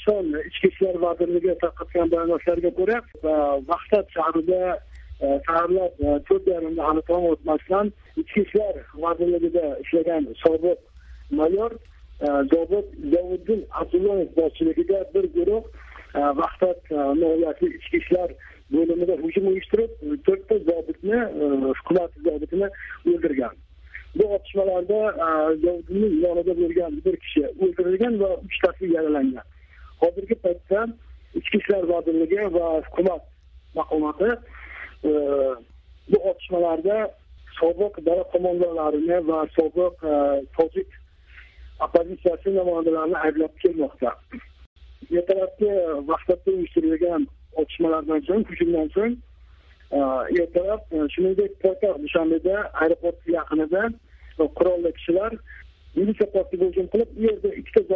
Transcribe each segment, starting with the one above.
Tojikiston Ichki ishlar vazirligi tarqatgan bayonotlarga ko'ra, Vahdat shahrida saharlab 4:30 hali tong o'tmasdan Ichki ishlar vazirligida ishlagan sobiq mayor Zobit Zoviddin Abdullayev boshchiligida bir guruh Vahdat noyasi ichki ishlar bo'limida hujum uyushtirib, 4 ta zobitni, hukumat zobitini o'ldirgan. Bu otishmalarda Zoviddinning yonida bo'lgan bir kishi o'ldirilgan va 3 tasi yaralangan. Hozirgi paytda Ichki ishlar vazirligi va hukumat maqomati bu otishmalarda sobiq dala qo'mondonlarini va sobiq tojik opozitsiyasi namoyandalarini ayblab kelmoqda. Ertalabki vaqtda uyushtirilgan otishmalardan so'ng, hujumdan so'ng, ertalab shuningdek poytaxt Dushanbeda aeroport yaqinida qurolli kishilar militsiya postiga hujum qilib, u yerda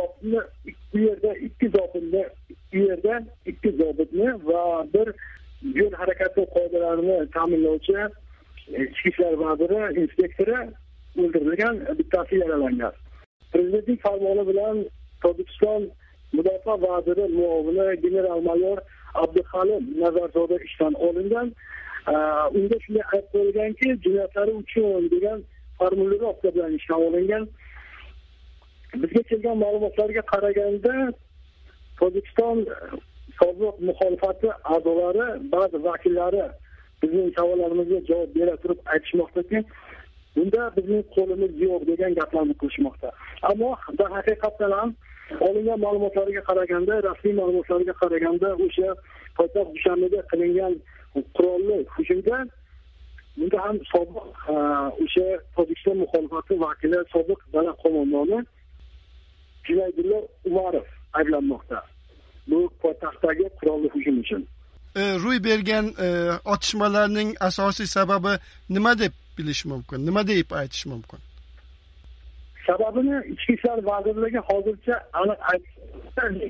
ikki zobitni va bir yo'l harakati qoidalarini ta'minlovchi ichki ishlar vaziri inspektori o'ldirilgan, bittasi yaralangan. Prezidentning farmoni bilan Tojikiston Mudofaa vaziri muovini general-mayor Abduhalim Nazarzoda ishdan olingan. Unda shunday aytib qo'yilganki, jinoyatlari uchun degan formulirovka bilan ishdan olingan. Bizga kelgan ma'lumotlarga qaraganda, Tojikiston sobiq muxolifati a'zolari, ba'zi vakillari bizning savollarimizga javob bera turib aytishmoqdaki, bunda bizning qo'limiz yo'q degan gaplarni qilishmoqda. Ammo haqiqatan ham olingan ma'lumotlarga qaraganda, rasmiy ma'lumotlarga qaraganda, o'sha poytaxt Dushanbeda qilingan qurolli hujumda bunda ham sobiq o'sha Tojikiston muxolifati vakili, sobiq dala qo'mondoni Junaydullo Umarov ayblanmoqda. Bu poytaxtdagi qurolli hujum uchun. Ro'y bergan otishmalarning asosiy sababi nima deb bilish mumkin? Nima deb aytish mumkin? Sababini Ichki ishlar vazirligi hozircha aniq aytmaydi.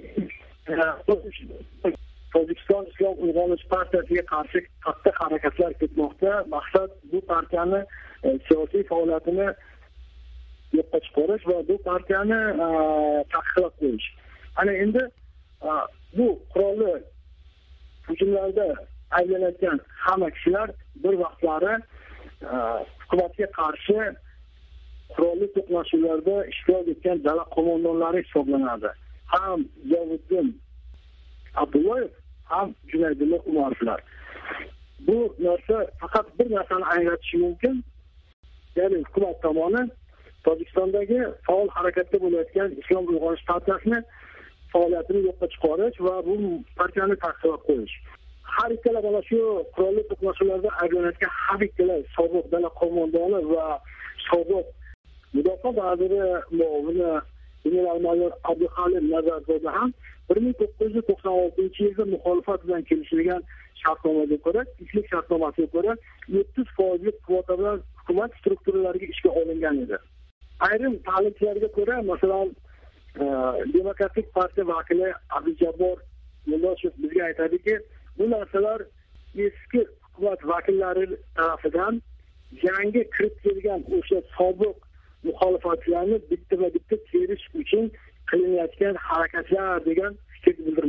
Tojikiston Islom Uyg'onish partiyasiga qarshi katta harakatlar ketmoqda. Maqsad bu partiyani siyosiy faoliyatini yo'qqa chiqarish va bu partiyani taqiqlab qo'yish. Ana endi bu qurolli hujumlarda aylanayotgan hamma kishilar bir vaqtlari hukumatga qarshi qurolli to'qnashuvlarda ishtirok etgan dala qo'mondonlari hisoblanadi. Ham Zoviddin Abdullayev, ham Junaydullo Umarovlar. Bu narsa faqat bir narsani anglatishi mumkin. Ya'ni hukumat tomoni Tojikistondagi faol harakatda bo'layotgan Islom Uyg'onish partiyasini faoliyatini yo'qqa chiqarish va bu partiyani taqiqlab qo'yish. Har ikkala mana shu qurolli to'qnashuvlarda ayblanayotgan har ikkala sobiq dala qo'mondoni va sobiq Mudofaa vaziri muovini general-mayor Abduhalim Nazarzoda ham 1996-yilda muxolifat bilan kelishilgan shartnomaga ko'ra, tinchlik shartnomasiga ko'ra 700% kvota bilan hukumat strukturalariga ishga olingan edi. Ayrim tahlilchilarga ko'ra, masalan, Demokratik partiya vakili Abdujabbor Yo'ldoshev bizga aytadiki, bu narsalar eski hukumat vakillari tarafidan yangi kirib kelgan o'sha sobiq muxolifatchilarni bitta-bitta terish uchun qilinayotgan harakatlar degan fikr bildiradi.